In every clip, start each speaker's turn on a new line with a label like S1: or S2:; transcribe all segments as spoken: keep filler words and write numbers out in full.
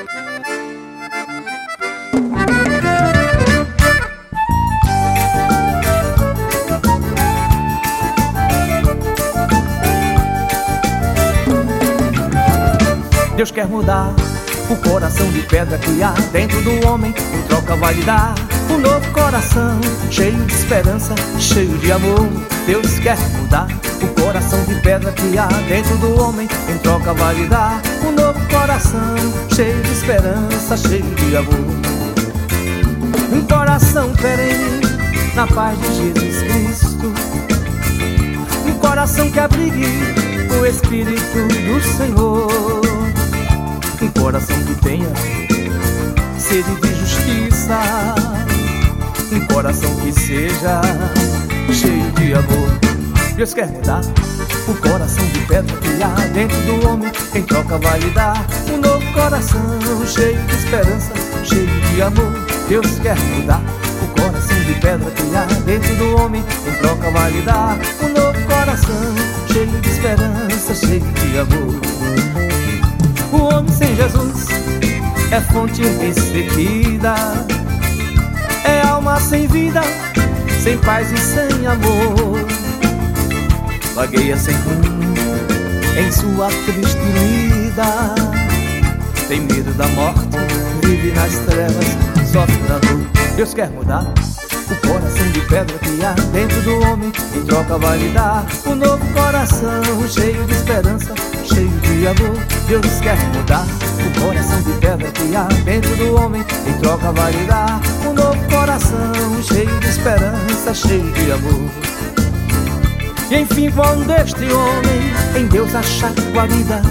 S1: Deus quer mudar o coração de pedra que há dentro do homem. Em troca vai lhe dar um novo coração, cheio de esperança, cheio de amor. Deus quer mudar o coração de pedra que há dentro do homem. Em troca vai lhe dar um novo coração, cheio de esperança, cheio de amor. Um coração perene na paz de Jesus Cristo. Um coração que abrigue o Espírito do Senhor. Um coração que tenha sede de justiça. Um coração que seja cheio de amor. Deus quer mudar o coração de pedra que há dentro do homem. Em troca vai lhe dar um novo coração, cheio de esperança, cheio de amor. Deus quer mudar o coração de pedra que há dentro do homem. Em troca vai lhe dar um novo coração, cheio de esperança, cheio de amor. O homem sem Jesus é fonte ressequida, é alma sem vida, sem paz e sem amor. Vagueia sem rumo em sua triste vida, tem medo da morte, vive nas trevas, sofre da dor. Deus quer mudar o coração de pedra que há dentro do homem. Em troca vai lhe dar um novo coração, cheio de esperança, cheio de amor. Deus quer mudar o coração de pedra que há dentro do homem. Em troca vai lhe dar um novo coração, cheio de esperança, cheio de amor. E enfim, quando este homem em Deus achar guarida,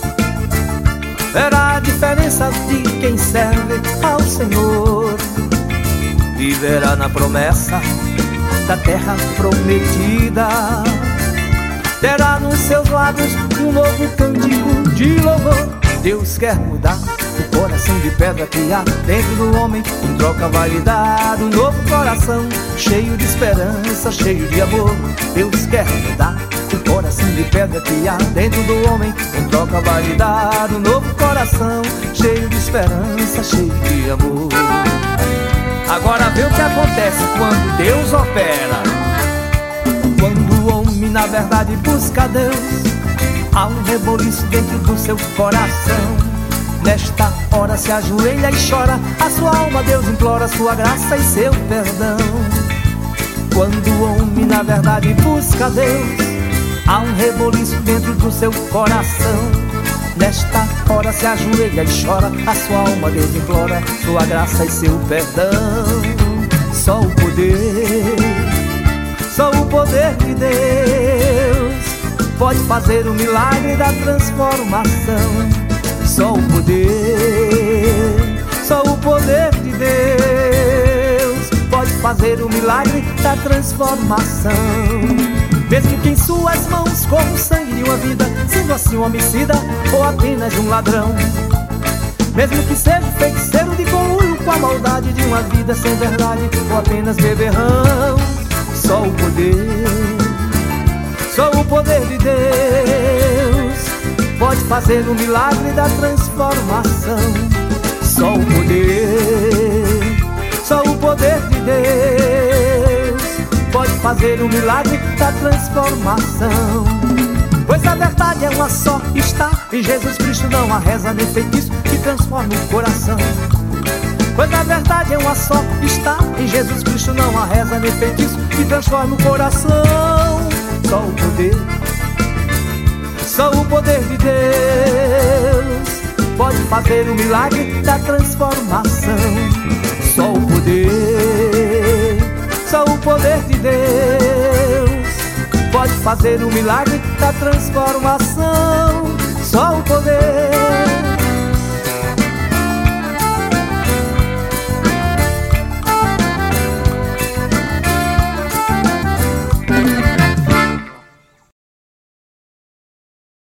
S1: verá a diferença de quem serve ao Senhor. Viverá na promessa da terra prometida, terá nos seus lábios um novo cântico de louvor. Deus quer mudar o coração de pedra que há dentro do homem. Em troca vai lhe dar um novo coração, cheio de esperança, cheio de amor. Deus quer mudar o coração de pedra que há dentro do homem. Em troca vai lhe dar um novo coração, cheio de esperança, cheio de amor. Agora vê o que acontece quando Deus opera. Quando o homem na verdade busca Deus, há um reboliço dentro do seu coração. Nesta hora se ajoelha e chora, a sua alma Deus implora sua graça e seu perdão. Quando o homem na verdade busca Deus, há um reboliço dentro do seu coração. Nesta hora se ajoelha e chora, a sua alma Deus implora sua graça e seu perdão. Só o poder, só o poder de Deus pode fazer o milagre da transformação. Só o poder, só o poder de Deus pode fazer o milagre da transformação. Mesmo que em suas mãos corra o sangue de uma vida, sendo assim um homicida ou apenas um ladrão. Mesmo que seja feiticeiro de conluio com a maldade de uma vida sem verdade ou apenas beberrão. Só o poder, só o poder de Deus pode fazer o milagre da transformação. Só o poder, só o poder de Deus pode fazer o milagre da transformação. Pois a verdade é uma só, está em Jesus Cristo, não há reza nem feitiço que transforme o coração. Pois a verdade é uma só, está em Jesus Cristo, não há reza nem feitiço que transforme o coração. Só o poder, só o poder de Deus pode fazer o milagre da transformação. Só o poder, só o poder de Deus pode fazer o milagre da transformação. Só o poder,